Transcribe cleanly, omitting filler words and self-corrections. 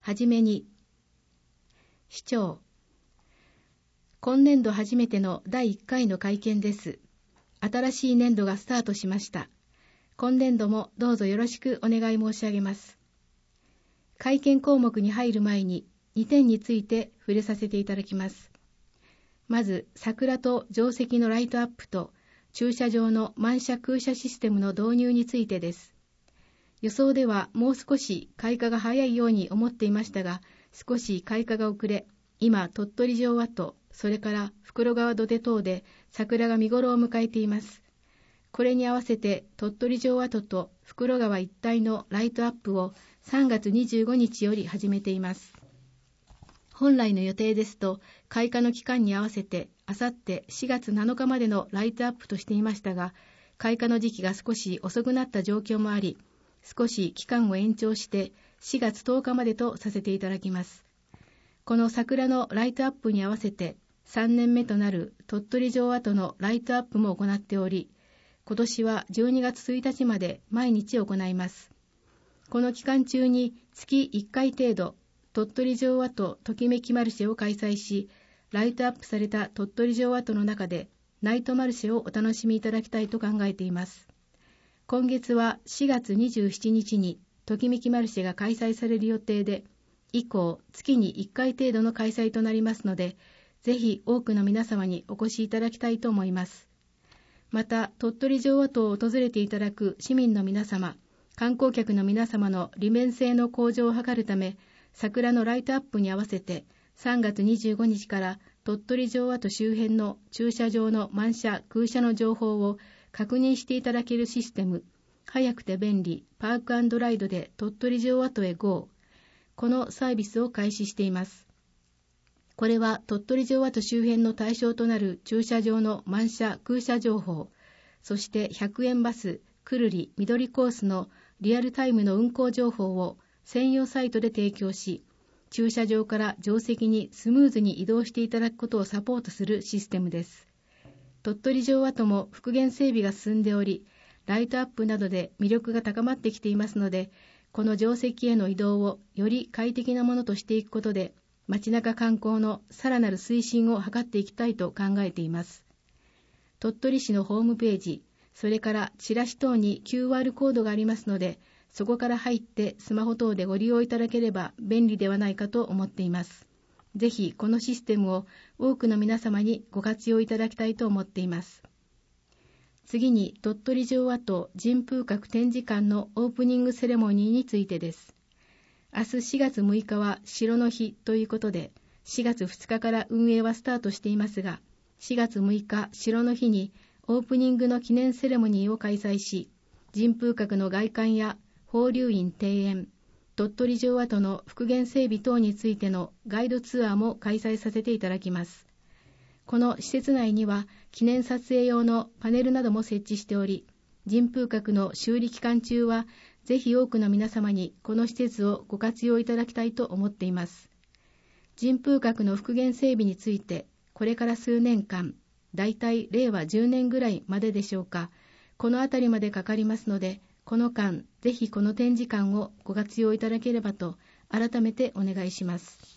はじめに、市長、今年度初めての第1回の会見です。新しい年度がスタートしました。今年度もどうぞよろしくお願い申し上げます。会見項目に入る前に2点について触れさせていただきます。まず、桜と定石のライトアップと駐車場の満車空車システムの導入についてです。予想ではもう少し開花が早いように思っていましたが、少し開花が遅れ、今鳥取城跡、それから袋川土手等で桜が見頃を迎えています。これに合わせて鳥取城跡と袋川一帯のライトアップを3月25日より始めています。本来の予定ですと開花の期間に合わせてあさって4月7日までのライトアップとしていましたが、開花の時期が少し遅くなった状況もあり、少し期間を延長して4月10日までとさせていただきます。この桜のライトアップに合わせて3年目となる鳥取城跡のライトアップも行っており、今年は12月1日まで毎日行います。この期間中に月1回程度、鳥取城跡ときめきマルシェを開催し、ライトアップされた鳥取城跡の中でナイトマルシェをお楽しみいただきたいと考えています。今月は4月27日にときめきマルシェが開催される予定で、以降月に1回程度の開催となりますので、ぜひ多くの皆様にお越しいただきたいと思います。また、鳥取城跡を訪れていただく市民の皆様、観光客の皆様の利便性の向上を図るため、桜のライトアップに合わせて3月25日から鳥取城跡周辺の駐車場の満車・空車の情報を確認していただけるシステム、早くて便利パーク&ライドで鳥取城跡へ GO、 このサービスを開始しています。これは鳥取城跡周辺の対象となる駐車場の満車・空車情報、そして100円バス、くるり、緑コースのリアルタイムの運行情報を専用サイトで提供し、駐車場から定石にスムーズに移動していただくことをサポートするシステムです。鳥取城跡も復元整備が進んでおり、ライトアップなどで魅力が高まってきていますので、この定石への移動をより快適なものとしていくことで、街中観光のさらなる推進を図っていきたいと考えています。鳥取市のホームページ、それからチラシ等に QR コードがありますので、そこから入ってスマホ等でご利用いただければ便利ではないかと思っています。ぜひこのシステムを多くの皆様にご活用いただきたいと思っています。次に鳥取城跡神風閣展示館のオープニングセレモニーについてです。明日4月6日は城の日ということで、4月2日から運営はスタートしていますが、4月6日城の日にオープニングの記念セレモニーを開催し、神風閣の外観や法隆院庭園、鳥取城跡の復元整備等についてのガイドツアーも開催させていただきます。この施設内には記念撮影用のパネルなども設置しており、神風閣の修理期間中はぜひ多くの皆様にこの施設をご活用いただきたいと思っています。神風閣の復元整備について、これから数年間、だいたい令和10年ぐらいまででしょうか、このあたりまでかかりますので、この間、ぜひこの展示館をご活用いただければと改めてお願いします。